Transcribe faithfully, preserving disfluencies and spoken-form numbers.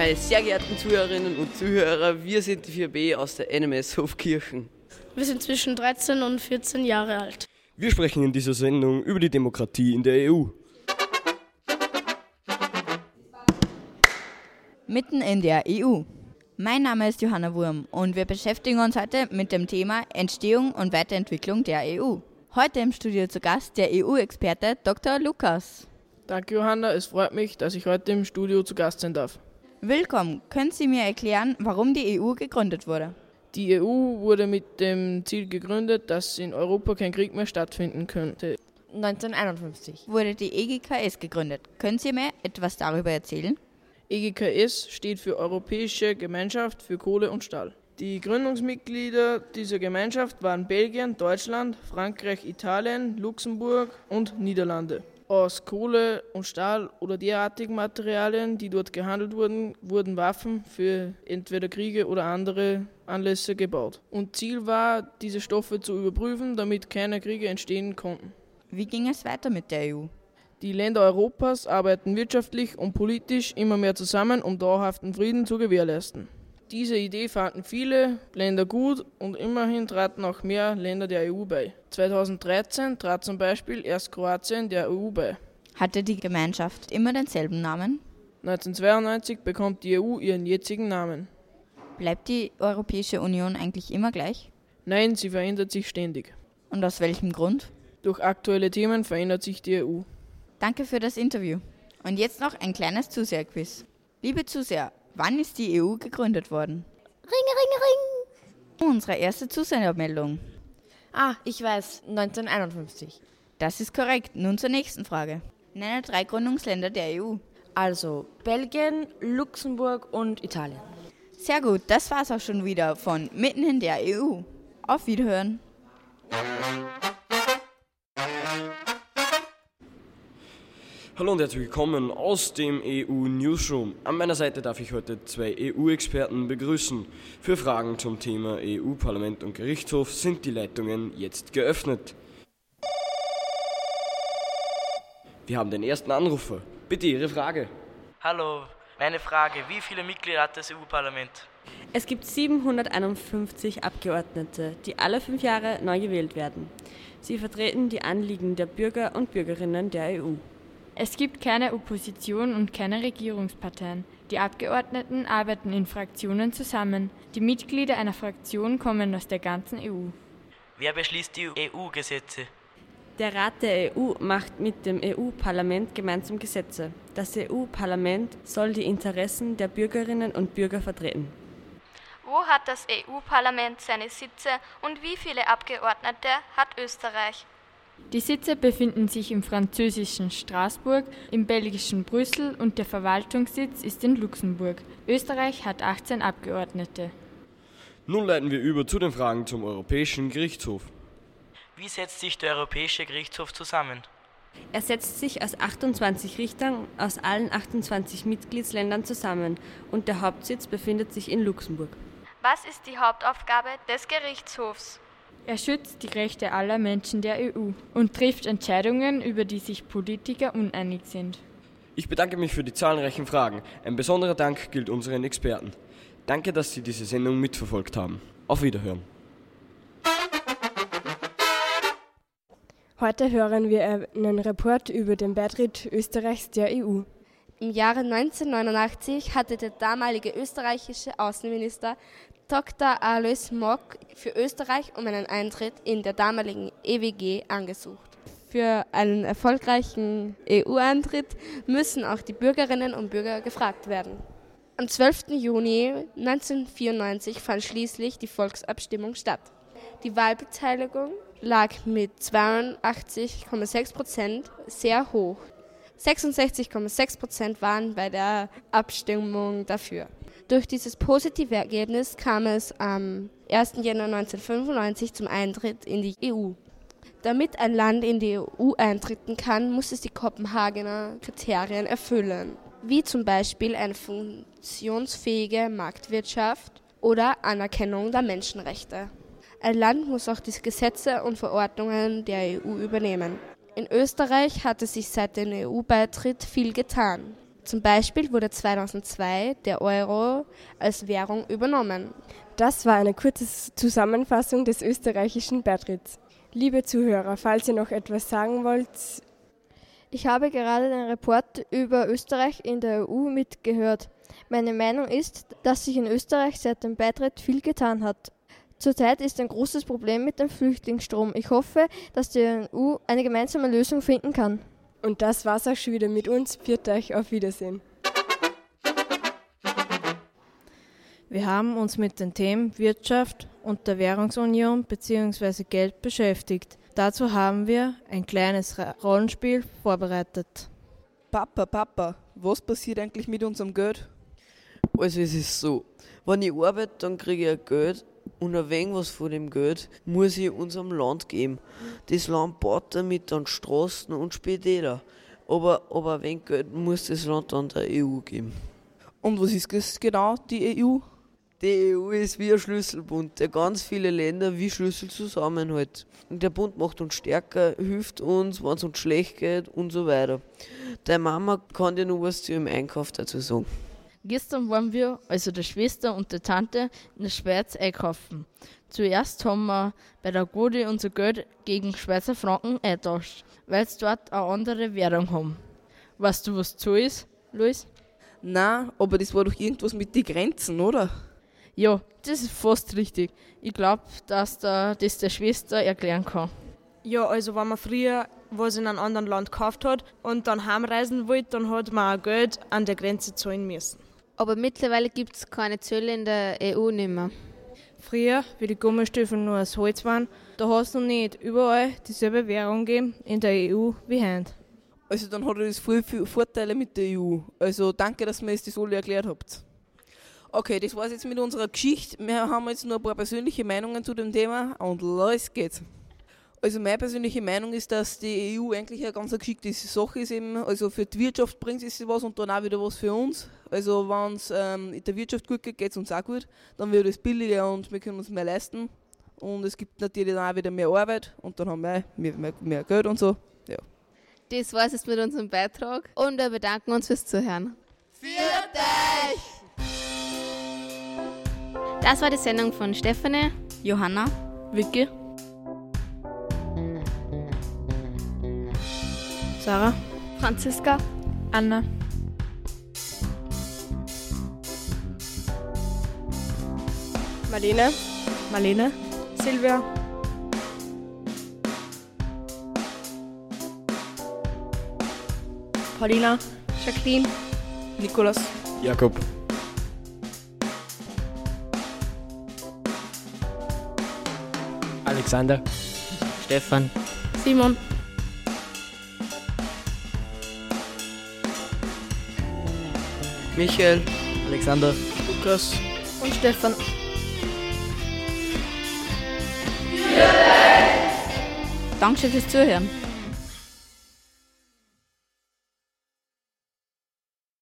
Meine sehr geehrten Zuhörerinnen und Zuhörer, wir sind die vier B aus der N M S Hofkirchen. Wir sind zwischen dreizehn und vierzehn Jahre alt. Wir sprechen in dieser Sendung über die Demokratie in der E U. Mitten in der E U. Mein Name ist Johanna Wurm und wir beschäftigen uns heute mit dem Thema Entstehung und Weiterentwicklung der E U. Heute im Studio zu Gast der E U-Experte Doktor Lukas. Danke Johanna, es freut mich, dass ich heute im Studio zu Gast sein darf. Willkommen. Können Sie mir erklären, warum die E U gegründet wurde? Die E U wurde mit dem Ziel gegründet, dass in Europa kein Krieg mehr stattfinden könnte. neunzehnhunderteinundfünfzig wurde die E G K S gegründet. Können Sie mir etwas darüber erzählen? E G K S steht für Europäische Gemeinschaft für Kohle und Stahl. Die Gründungsmitglieder dieser Gemeinschaft waren Belgien, Deutschland, Frankreich, Italien, Luxemburg und Niederlande. Aus Kohle und Stahl oder derartigen Materialien, die dort gehandelt wurden, wurden Waffen für entweder Kriege oder andere Anlässe gebaut. Und Ziel war, diese Stoffe zu überprüfen, damit keine Kriege entstehen konnten. Wie ging es weiter mit der E U? Die Länder Europas arbeiten wirtschaftlich und politisch immer mehr zusammen, um dauerhaften Frieden zu gewährleisten. Diese Idee fanden viele Länder gut und immerhin traten auch mehr Länder der E U bei. zweitausenddreizehn trat zum Beispiel erst Kroatien der E U bei. Hatte die Gemeinschaft immer denselben Namen? neunzehnhundertzweiundneunzig bekommt die E U ihren jetzigen Namen. Bleibt die Europäische Union eigentlich immer gleich? Nein, sie verändert sich ständig. Und aus welchem Grund? Durch aktuelle Themen verändert sich die E U. Danke für das Interview. Und jetzt noch ein kleines Zuseherquiz. Liebe Zuseher, wann ist die E U gegründet worden? Ring, ring, ring! Unsere erste Zusehermeldung. Ah, ich weiß, neunzehnhunderteinundfünfzig. Das ist korrekt. Nun zur nächsten Frage. Nenne drei Gründungsländer der E U. Also Belgien, Luxemburg und Italien. Sehr gut, das war's auch schon wieder von Mitten in der E U. Auf Wiederhören. Hallo und herzlich willkommen aus dem E U-Newsroom. An meiner Seite darf ich heute zwei E U-Experten begrüßen. Für Fragen zum Thema E U-Parlament und Gerichtshof sind die Leitungen jetzt geöffnet. Wir haben den ersten Anrufer. Bitte Ihre Frage. Hallo, meine Frage, wie viele Mitglieder hat das E U-Parlament? Es gibt siebenhunderteinundfünfzig Abgeordnete, die alle fünf Jahre neu gewählt werden. Sie vertreten die Anliegen der Bürger und Bürgerinnen der E U. Es gibt keine Opposition und keine Regierungsparteien. Die Abgeordneten arbeiten in Fraktionen zusammen. Die Mitglieder einer Fraktion kommen aus der ganzen E U. Wer beschließt die E U-Gesetze? Der Rat der E U macht mit dem E U-Parlament gemeinsam Gesetze. Das E U-Parlament soll die Interessen der Bürgerinnen und Bürger vertreten. Wo hat das E U-Parlament seine Sitze und wie viele Abgeordnete hat Österreich? Die Sitze befinden sich im französischen Straßburg, im belgischen Brüssel und der Verwaltungssitz ist in Luxemburg. Österreich hat achtzehn Abgeordnete. Nun leiten wir über zu den Fragen zum Europäischen Gerichtshof. Wie setzt sich der Europäische Gerichtshof zusammen? Er setzt sich aus achtundzwanzig Richtern aus allen achtundzwanzig Mitgliedsländern zusammen und der Hauptsitz befindet sich in Luxemburg. Was ist die Hauptaufgabe des Gerichtshofs? Er schützt die Rechte aller Menschen der E U und trifft Entscheidungen, über die sich Politiker uneinig sind. Ich bedanke mich für die zahlreichen Fragen. Ein besonderer Dank gilt unseren Experten. Danke, dass Sie diese Sendung mitverfolgt haben. Auf Wiederhören. Heute hören wir einen Report über den Beitritt Österreichs der E U. Im Jahre neunzehnhundertneunundachtzig hatte der damalige österreichische Außenminister Doktor Alois Mock für Österreich um einen Eintritt in der damaligen E W G angesucht. Für einen erfolgreichen E U-Eintritt müssen auch die Bürgerinnen und Bürger gefragt werden. Am zwölften Juni neunzehnhundertvierundneunzig fand schließlich die Volksabstimmung statt. Die Wahlbeteiligung lag mit zweiundachtzig Komma sechs Prozent sehr hoch. sechsundsechzig Komma sechs Prozent waren bei der Abstimmung dafür. Durch dieses positive Ergebnis kam es am ersten Jänner neunzehnhundertfünfundneunzig zum Eintritt in die E U. Damit ein Land in die E U eintreten kann, muss es die Kopenhagener Kriterien erfüllen, wie zum Beispiel eine funktionsfähige Marktwirtschaft oder Anerkennung der Menschenrechte. Ein Land muss auch die Gesetze und Verordnungen der E U übernehmen. In Österreich hatte sich seit dem E U-Beitritt viel getan. Zum Beispiel wurde zweitausendzwei der Euro als Währung übernommen. Das war eine kurze Zusammenfassung des österreichischen Beitritts. Liebe Zuhörer, falls ihr noch etwas sagen wollt. Ich habe gerade den Report über Österreich in der E U mitgehört. Meine Meinung ist, dass sich in Österreich seit dem Beitritt viel getan hat. Zurzeit ist ein großes Problem mit dem Flüchtlingsstrom. Ich hoffe, dass die E U eine gemeinsame Lösung finden kann. Und das war's auch schon wieder mit uns. Pfiat euch, auf Wiedersehen. Wir haben uns mit den Themen Wirtschaft und der Währungsunion bzw. Geld beschäftigt. Dazu haben wir ein kleines Rollenspiel vorbereitet. Papa, Papa, was passiert eigentlich mit unserem Geld? Also es ist so, wenn ich arbeite, dann kriege ich ein Geld und ein wenig was von dem Geld muss ich unserem Land geben. Das Land baut damit dann Straßen und Spitäler. Aber, aber ein wenig Geld muss das Land dann der E U geben. Und was ist das genau, die E U? Die E U ist wie ein Schlüsselbund, der ganz viele Länder wie Schlüssel zusammenhält. Und der Bund macht uns stärker, hilft uns, wenn es uns schlecht geht und so weiter. Deine Mama kann dir noch was zu ihrem Einkauf dazu sagen. Gestern waren wir, also die Schwester und die Tante, in der Schweiz einkaufen. Zuerst haben wir bei der Godi unser Geld gegen Schweizer Franken eingetauscht, weil sie dort eine andere Währung haben. Weißt du, was so ist, Luis? Nein, aber das war doch irgendwas mit den Grenzen, oder? Ja, das ist fast richtig. Ich glaube, dass da das der Schwester erklären kann. Ja, also wenn man früher was in einem anderen Land gekauft hat und dann heimreisen wollte, dann hat man auch Geld an der Grenze zahlen müssen. Aber mittlerweile gibt es keine Zölle in der E U nicht mehr. Früher, wie die Gummistiefel nur aus Holz waren, da hat es noch nicht überall dieselbe Währung gegeben in der E U wie heute. Also dann hat das voll viele Vorteile mit der E U. Also danke, dass ihr es das alle erklärt habt. Okay, das war's jetzt mit unserer Geschichte. Wir haben jetzt noch ein paar persönliche Meinungen zu dem Thema und los geht's. Also meine persönliche Meinung ist, dass die E U eigentlich eine ganz geschickte Sache ist. Eben. Also für die Wirtschaft bringt es was und dann auch wieder was für uns. Also wenn es ähm, in der Wirtschaft gut geht, geht es uns auch gut. Dann wird es billiger und wir können uns mehr leisten. Und es gibt natürlich dann auch wieder mehr Arbeit und dann haben wir mehr, mehr, mehr Geld und so. Ja. Das war's jetzt mit unserem Beitrag und wir bedanken uns fürs Zuhören. Pfiat euch! Das war die Sendung von Stefanie, Johanna, Vicky, Sarah, Franziska, Anna, Marlene, Marlene, Silvia, Paulina, Jacqueline, Nikolas, Jakob. Alexander, Stefan, Simon, Michael, Alexander, Lukas und Stefan. Dankeschön fürs Zuhören.